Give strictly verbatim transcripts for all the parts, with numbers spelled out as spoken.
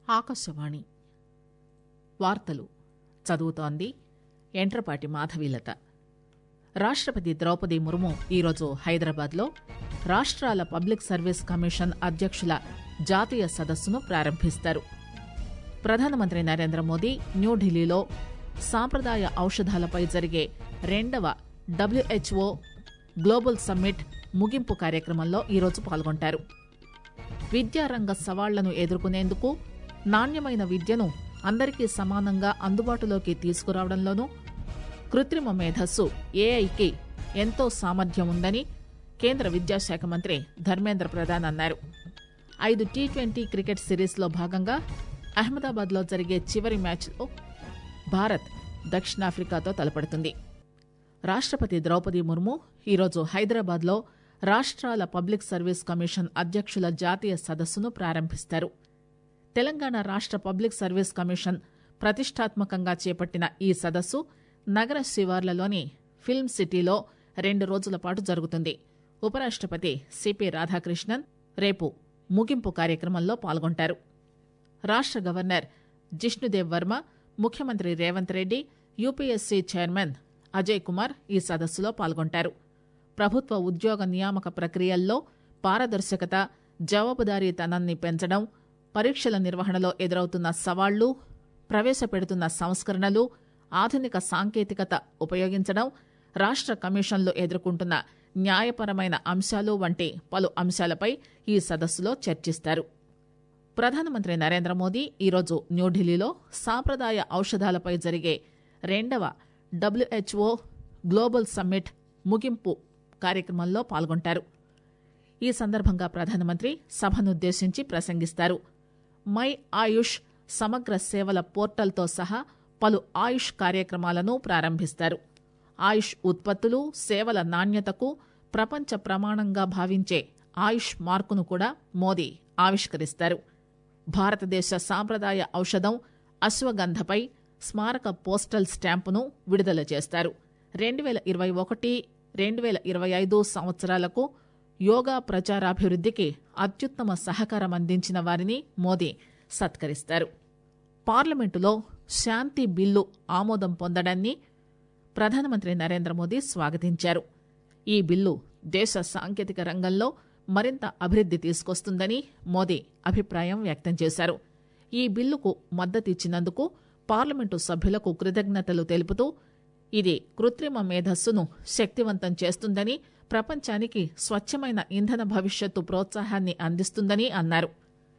ఆకాశవాణి వార్తలు చదువుతోంది ఎంట్రపాటి మాధవీలత. రాష్టపతి ద్రౌపది ముర్ము ఈరోజు హైదరాబాద్లో రాష్ట్రాల పబ్లిక్ సర్వీస్ కమిషన్ అధ్యక్షుల జాతీయ సదస్సును ప్రారంభిస్తారు. ప్రధానమంత్రి నరేంద్ర మోదీ న్యూఢిల్లీలో సాంప్రదాయ ఔషధాలపై జరిగే రెండవ డబ్ల్యూహెచ్ఓ గ్లోబల్ సమ్మిట్ ముగింపు కార్యక్రమంలో ఈరోజు పాల్గొంటారు. విద్యారంగ సవాళ్లను ఎదుర్కొనేందుకు నాణ్యమైన విద్యను అందరికీ సమానంగా అందుబాటులోకి తీసుకురావడంలోనూ కృత్రిమ మేధస్సు ఏఐకి ఎంతో సామర్థ్యం ఉందని కేంద్ర విద్యాశాఖ మంత్రి ధర్మేంద్ర ప్రధాన్ అన్నారు. ఐదు టీ ట్వంటీ క్రికెట్ సిరీస్లో భాగంగా అహ్మదాబాద్లో జరిగే చివరి మ్యాచ్లో భారత్ దక్షిణాఫ్రికాతో తలపడుతుంది. రాష్టపతి ద్రౌపది ముర్ము ఈరోజు హైదరాబాద్లో రాష్ట్రాల పబ్లిక్ సర్వీస్ కమిషన్ అధ్యక్షుల జాతీయ సదస్సును ప్రారంభిస్తారు. తెలంగాణ రాష్ట్ర పబ్లిక్ సర్వీస్ కమిషన్ ప్రతిష్టాత్మకంగా చేపట్టిన ఈ సదస్సు నగర శివార్లలోని ఫిల్మ్ సిటీలో రెండు రోజుల పాటు జరుగుతుంది. ఉపరాష్టపతి సిపి రాధాకృష్ణన్ రేపు ముగింపు కార్యక్రమంలో పాల్గొంటారు. రాష్ట్ర గవర్నర్ జిష్ణుదేవ్ వర్మ, ముఖ్యమంత్రి రేవంత్ రెడ్డి, యూపీఎస్సీ చైర్మన్ అజయ్ కుమార్ ఈ సదస్సులో పాల్గొంటారు. ప్రభుత్వ ఉద్యోగ నియామక ప్రక్రియల్లో పారదర్శకత, జవాబుదారీతనాన్ని పెంచడం, పరీక్షల నిర్వహణలో ఎదురవుతున్న సవాళ్లు, ప్రవేశపెడుతున్న సంస్కరణలు, ఆధునిక సాంకేతికత ఉపయోగించడం, రాష్ట్ర కమిషన్లు ఎదుర్కొంటున్న న్యాయపరమైన అంశాలు వంటి పలు అంశాలపై ఈ సదస్సులో చర్చిస్తారు. ప్రధానమంత్రి నరేంద్ర మోదీ ఈరోజు న్యూఢిల్లీలో సాంప్రదాయ ఔషధాలపై జరిగే రెండవ డబ్ల్యూహెచ్ఓ గ్లోబల్ సమ్మిట్ ముగింపు కార్యక్రమంలో పాల్గొంటారు. ఈ సందర్భంగా ప్రధానమంత్రి సభనుద్దేశించి ప్రసంగిస్తారు. మై ఆయుష్ సమగ్ర సేవల పోర్టల్తో సహా పలు ఆయుష్ కార్యక్రమాలను ప్రారంభిస్తారు. ఆయుష్ ఉత్పత్తులు, సేవల నాణ్యతకు ప్రపంచ ప్రమాణంగా భావించే ఆయుష్ మార్కును కూడా మోదీ ఆవిష్కరిస్తారు. భారతదేశ సాంప్రదాయ ఔషధం అశ్వగంధపై స్మారక పోస్టల్ స్టాంపును విడుదల చేస్తారు. రెండు వేల ఇరవై ఒకటి రెండు వేల ఇరవై ఐదు సంవత్సరాలకు యోగా ప్రచారాభివృద్ధికి అత్యుత్తమ సహకారం అందించిన వారిని మోదీ సత్కరిస్తారు. పార్లమెంటులో శాంతి బిల్లు ఆమోదం పొందడాన్ని ప్రధానమంత్రి నరేంద్ర మోదీ స్వాగతించారు. ఈ బిల్లు దేశ సాంకేతిక రంగంలో మరింత అభివృద్ది తీసుకొస్తుందని మోదీ అభిప్రాయం వ్యక్తం చేశారు. ఈ బిల్లుకు మద్దతిచ్చినందుకు పార్లమెంటు సభ్యులకు కృతజ్ఞతలు తెలుపుతూ ఇది కృత్రిమ మేధస్సును శక్తివంతం చేస్తుందని, ప్రపంచానికి స్వచ్ఛమైన ఇంధన భవిష్యత్తు ప్రోత్సాహాన్ని అందిస్తుందని అన్నారు.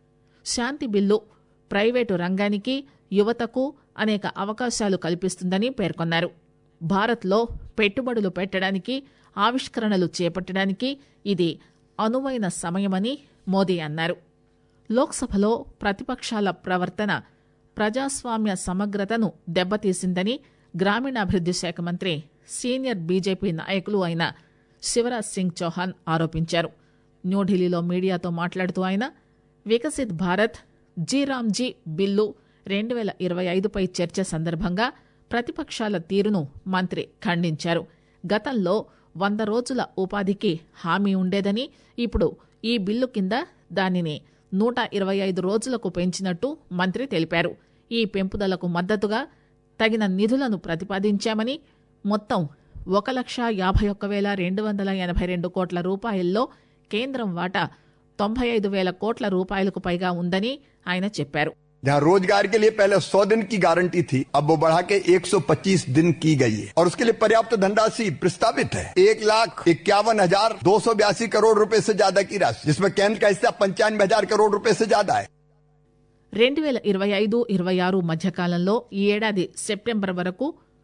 శాంతి బిల్లు ప్రైవేటు రంగానికి, యువతకు అనేక అవకాశాలు కల్పిస్తుందని పేర్కొన్నారు. భారత్లో పెట్టుబడులు పెట్టడానికి, ఆవిష్కరణలు చేపట్టడానికి ఇది అనువైన సమయమని మోదీ అన్నారు. లోక్సభలో ప్రతిపక్షాల ప్రవర్తన ప్రజాస్వామ్య సమగ్రతను దెబ్బతీసిందని గ్రామీణాభివృద్ది శాఖ మంత్రి, సీనియర్ బీజేపీ నాయకులు అయిన శివరాజ్ సింగ్ చౌహాన్ ఆరోపించారు. న్యూఢిల్లీలో మీడియాతో మాట్లాడుతూ ఆయన వికసిత్ భారత్ జీరామ్జీ బిల్లు రెండు వేల ఇరవై ఐదుపై చర్చ సందర్భంగా ప్రతిపక్షాల తీరును మంత్రి ఖండించారు. గతంలో వంద రోజుల ఉపాధికి హామీ ఉండేదని, ఇప్పుడు ఈ బిల్లు కింద దానిని నూట ఇరవై ఐదు రోజులకు పెంచినట్టు మంత్రి తెలిపారు. ఈ పెంపుదలకు మద్దతుగా తగిన నిధులను ప్రతిపాదించామని, మొత్తం ఒక లక్ష యాభై ఒక్క వేల రెండు వందల ఎనభై రెండు కోట్ల రూపాయల్లో కేంద్రం వాటా తొంభై ఐదు వేల కోట్ల రూపాయలకు పైగా ఉందని ఆయన చెప్పారు. जहाँ रोजगार के लिए पहले सौ दिन की गारंटी थी, अब वो बढ़ा के एक सौ पच्चीस दिन की गई है और उसके लिए पर्याप्त धनराशि प्रस्तावित है। एक लाख इक्यावन हजार दो सौ बयासी करोड़ रुपए से ज्यादा की राशि, जिसमें केंद्र का हिस्सा पंचानवे हजार करोड़ रुपए से ज्यादा है. రెండు వేల ఇరవై ఐదు ఇరవై ఆరు మధ్యకాలంలో ఈ ఏడాది సెప్టెంబర్ వరకు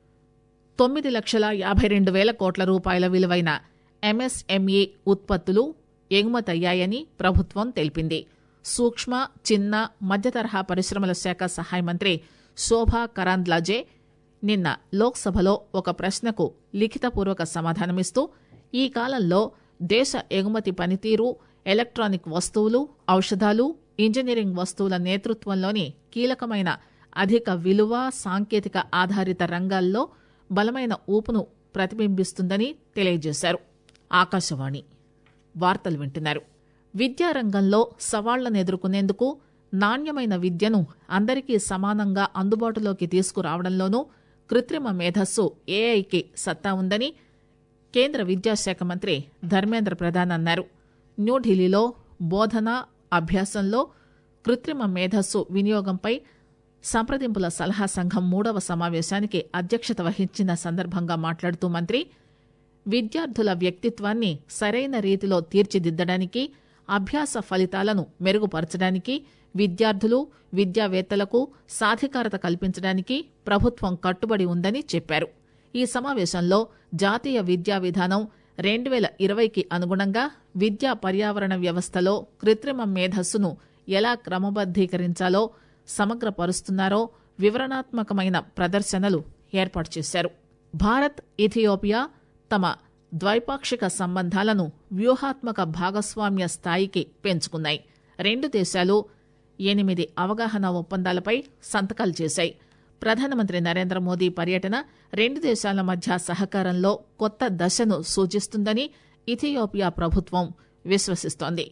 తొమ్మిది లక్షల యాభై రెండు వేల కోట్ల రూపాయల విలువైన ఎంఎస్ఎంఈ ఉత్పత్తులు ఎగుమతయ్యాయని ప్రభుత్వం తెలిపింది. సూక్ష్మ, చిన్న, మధ్యతరహా పరిశ్రమల శాఖ సహాయ మంత్రి శోభా కరాంద్లాజే నిన్న లోక్సభలో ఒక ప్రశ్నకు లిఖితపూర్వక సమాధానమిస్తూ ఈ కాలంలో దేశ ఎగుమతి పనితీరు, ఎలక్ట్రానిక్ వస్తువులు, ఔషధాలు, ఇంజనీరింగ్ వస్తువుల నేతృత్వంలోని కీలకమైన అధిక విలువ, సాంకేతిక ఆధారిత రంగాల్లో బలమైన ఊపును ప్రతిబింబిస్తుందని తెలియజేశారు. ఆకాశవాణి వార్తలు వింటున్నారు. విద్యారంగంలో సవాళ్లను ఎదుర్కొనేందుకు నాణ్యమైన విద్యను అందరికీ సమానంగా అందుబాటులోకి తీసుకురావడంలోనూ కృత్రిమ మేధస్సు ఏఐకి సత్తా ఉందని కేంద్ర విద్యాశాఖ మంత్రి ధర్మేంద్ర ప్రధాన్ అన్నారు. న్యూఢిల్లీలో బోధన అభ్యాసంలో కృత్రిమ మేధస్సు వినియోగంపై సంప్రదింపుల సలహా సంఘం మూడవ సమావేశానికి అధ్యక్షత వహించిన సందర్భంగా మాట్లాడుతూ మంత్రి విద్యార్థుల వ్యక్తిత్వాన్ని సరైన రీతిలో తీర్చిదిద్దడానికి, అభ్యాస ఫలితాలను మెరుగుపరచడానికి, విద్యార్థులు విద్యావేత్తలకు సాధికారత కల్పించడానికి ప్రభుత్వం కట్టుబడి ఉందని చెప్పారు. ఈ సమావేశంలో జాతీయ విద్యా విధానం రెండు వేల ఇరవైకి అనుగుణంగా విద్యా పర్యావరణ వ్యవస్థలో కృత్రిమ మేధస్సును ఎలా క్రమబద్దీకరించాలో సమగ్రపరుస్తున్నారో వివరణాత్మకమైన ప్రదర్శనలు ఏర్పాటు చేశారు. భారత్ ఇథియోపియా తమ ద్వైపాక్షిక సంబంధాలను వ్యూహాత్మక భాగస్వామ్య స్థాయికి పెంచుకున్నాయి. రెండు దేశాలు ఎనిమిది అవగాహన ఒప్పందాలపై సంతకాలు చేశాయి. ప్రధానమంత్రి నరేంద్ర మోదీ పర్యటన రెండు దేశాల మధ్య సహకారంలో కొత్త దశను సూచిస్తుందని ఇథియోపియా ప్రభుత్వం విశ్వసిస్తోంది.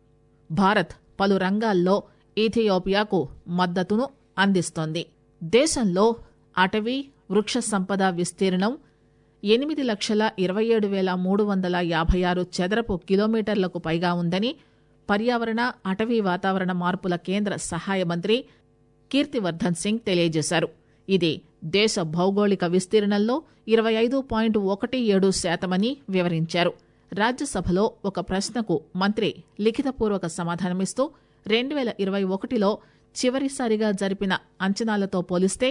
భారత్ పలు రంగాల్లో ఇథియోపియాకు మద్దతును అందిస్తోంది. దేశంలో అటవీ వృక్ష సంపద విస్తీర్ణం ఎనిమిది లక్షల ఇరవై ఏడు వేల మూడు వందల యాభై ఆరు చదరపు కిలోమీటర్లకు పైగా ఉందని పర్యావరణ అటవీ వాతావరణ మార్పుల కేంద్ర సహాయ మంత్రి కీర్తివర్ధన్ సింగ్ తెలియజేశారు. ఇది దేశ భౌగోళిక విస్తీర్ణంలో ఇరవై ఐదు పాయింట్ ఒకటి ఏడు శాతమని వివరించారు. రాజ్యసభలో ఒక ప్రశ్నకు మంత్రి లిఖితపూర్వక సమాధానమిస్తూ రెండు వేల ఇరవై ఒకటిలో చివరిసారిగా జరిపిన అంచనాలతో పోలిస్తే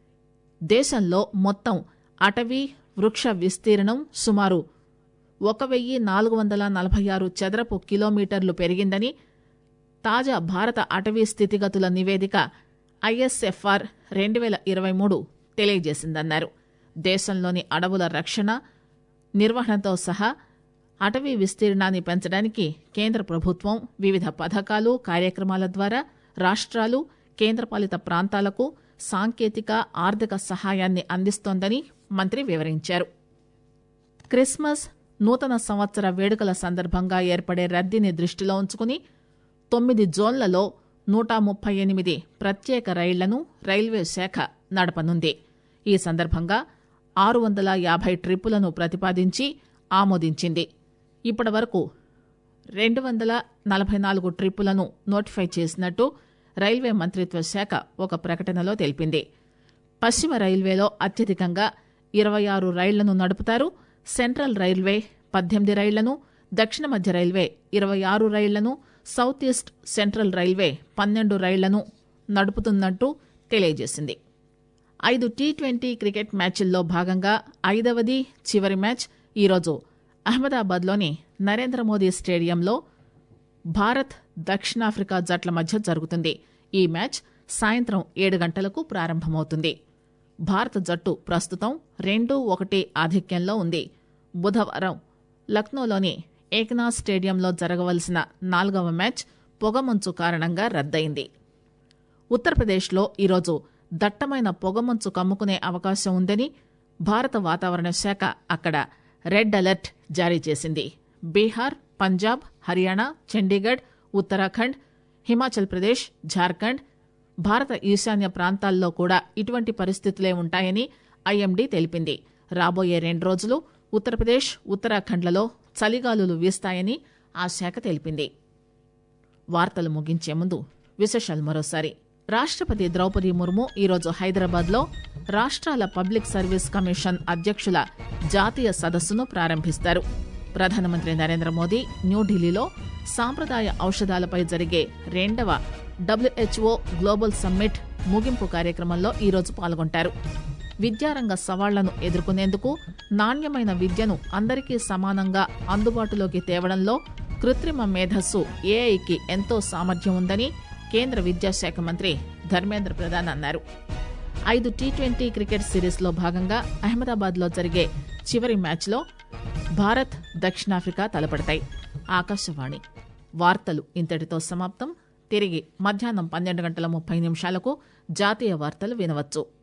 దేశంలో మొత్తం అటవీ వృక్ష విస్తీర్ణం సుమారు ఒక వెయ్యి నాలుగు వందల నలభై ఆరు చదరపు కిలోమీటర్లు పెరిగిందని తాజా భారత అటవీ స్థితిగతుల నివేదిక ఐఎస్ఎఫ్ఆర్ రెండు వేల ఇరవై మూడు తెలియజేసిందన్నారు. దేశంలోని అడవుల రక్షణ నిర్వహణతో సహా అటవీ విస్తీర్ణాన్ని పెంచడానికి కేంద్ర ప్రభుత్వం వివిధ పథకాలు కార్యక్రమాల ద్వారా రాష్ట్రాలు కేంద్రపాలిత ప్రాంతాలకు సాంకేతిక ఆర్థిక సహాయాన్ని అందిస్తోందని మంత్రి వివరించారు. క్రిస్మస్ నూతన సంవత్సర వేడుకల సందర్భంగా ఏర్పడే రద్దీని దృష్టిలో ఉంచుకుని తొమ్మిది జోన్లలో నూట ముప్పై ఎనిమిది ప్రత్యేక రైళ్లను రైల్వే శాఖ నడపనుంది. ఈ సందర్భంగా ఆరు వందల యాభై ట్రిప్పులను ప్రతిపాదించి ఆమోదించింది. ఇప్పటి వరకు రెండు వందల నలభై నాలుగు ట్రిప్పులను నోటిఫై చేసినట్టు రైల్వే మంత్రిత్వ శాఖ ఒక ప్రకటనలో తెలిపింది. పశ్చిమ రైల్వేలో అత్యధికంగా ఇరవై ఆరు రైళ్లను నడుపుతారు. సెంట్రల్ రైల్వే పద్దెనిమిది రైళ్లను, దక్షిణ మధ్య రైల్వే ఇరవై ఆరు రైళ్లను, సౌత్ ఈస్ట్ సెంట్రల్ రైల్వే పన్నెండు రైళ్లను నడుపుతున్నట్టు తెలియజేసింది. ఐదు టీ ట్వంటీ క్రికెట్ మ్యాచ్ల్లో భాగంగా ఐదవది చివరి మ్యాచ్ ఈరోజు అహ్మదాబాద్లోని నరేంద్ర మోదీ స్టేడియంలో భారత్ దక్షిణాఫ్రికా జట్ల మధ్య జరుగుతుంది. ఈ మ్యాచ్ సాయంత్రం ఏడు గంటలకు ప్రారంభమవుతుంది. భారత జట్టు ప్రస్తుతం రెండు ఒకటి ఆధిక్యంలో ఉంది. బుధవారం లక్నోలోని ఏక్నాథ్ స్టేడియంలో జరగవలసిన నాలుగవ మ్యాచ్ పొగమంచు కారణంగా రద్దయింది. ఉత్తరప్రదేశ్లో ఈరోజు దట్టమైన పొగమంచు కమ్ముకునే అవకాశం ఉందని భారత వాతావరణ శాఖ అక్కడ రెడ్ అలర్ట్ జారీ చేసింది. బీహార్, పంజాబ్, హర్యానా, చండీగఢ్, ఉత్తరాఖండ్, హిమాచల్ ప్రదేశ్, ఝార్ఖండ్, భారత ఈశాన్య ప్రాంతాల్లో కూడా ఇటువంటి పరిస్థితులే ఉంటాయని ఐఎండీ తెలిపింది. రాబోయే రెండు రోజులు ఉత్తరప్రదేశ్, ఉత్తరాఖండ్లలో చలిగాలులు వీస్తాయని ఆ శాఖ తెలిపింది. వార్తలు ముగించే ముందు విశేషాలు మరోసారి. రాష్ట్రపతి ద్రౌపది ముర్ము ఈరోజు హైదరాబాద్లో రాష్ట్రాల పబ్లిక్ సర్వీస్ కమిషన్ అధ్యక్షుల జాతీయ సదస్సును ప్రారంభిస్తారు. ప్రధానమంత్రి నరేంద్ర మోదీ న్యూఢిల్లీలో సాంప్రదాయ ఔషధాలపై జరిగే రెండవ డబ్ల్యూహెచ్ఓ గ్లోబల్ సమ్మిట్ ముగింపు కార్యక్రమంలో ఈరోజు పాల్గొంటారు. విద్యారంగ సవాళ్లను ఎదుర్కొనేందుకు నాణ్యమైన విద్యను అందరికీ సమానంగా అందుబాటులోకి తేవడంలో కృత్రిమ మేధస్సు ఏఐకి ఎంతో సామర్థ్యం ఉందని కేంద్ర విద్యాశాఖ మంత్రి ధర్మేంద్ర ప్రధాన్ అన్నారు. ఐదు టీ ట్వంటీ క్రికెట్ సిరీస్లో భాగంగా అహ్మదాబాద్లో జరిగే చివరి మ్యాచ్లో భారత్, దక్షిణాఫ్రికా తలపడతాయి. ఆకాశవాణి వార్తలు ఇంతటితో సమాప్తం. తిరిగి మధ్యాహ్నం పన్నెండు గంటల ముప్పై నిమిషాలకు జాతీయ వార్తలు వినవచ్చు.